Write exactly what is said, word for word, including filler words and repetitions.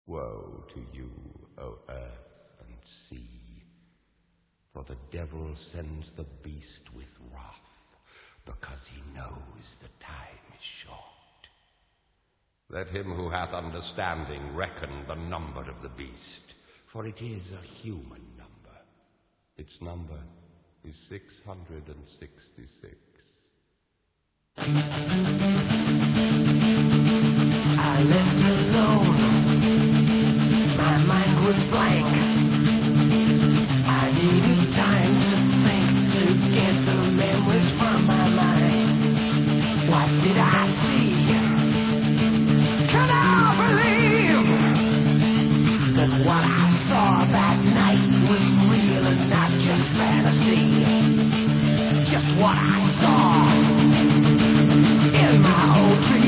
Woe to you, O earth and sea, for the devil sends the beast with wrath, because he knows the time is short. Let him who hath understanding reckon the number of the beast, for it is a human number. Its number is six hundred sixty-six. I lived alone. My mind was blank. I needed time to think, to get the memories from my mind. What did I see? Can I believe that what I saw that night was real and not just fantasy? Just what I saw in my old dream.